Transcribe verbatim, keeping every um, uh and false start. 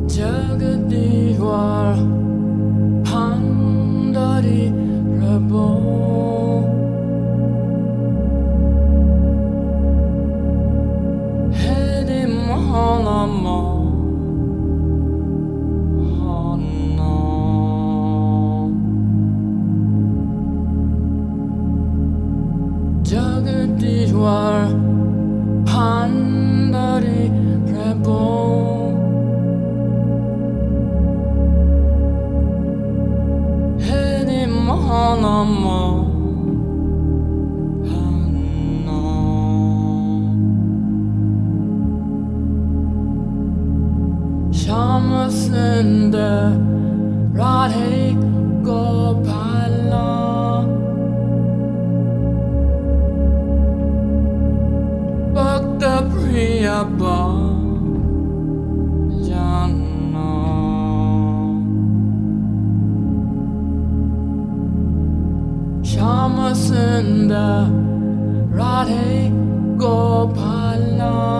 Jagdishwar Handari Prabhu Hedi Mahalama Hana Jagadishwar Handari Prabhu Mahanama Hana Shamasundar Radhe Gopala Bhakta Priya Bhajana Shamasundar Radhe Gopala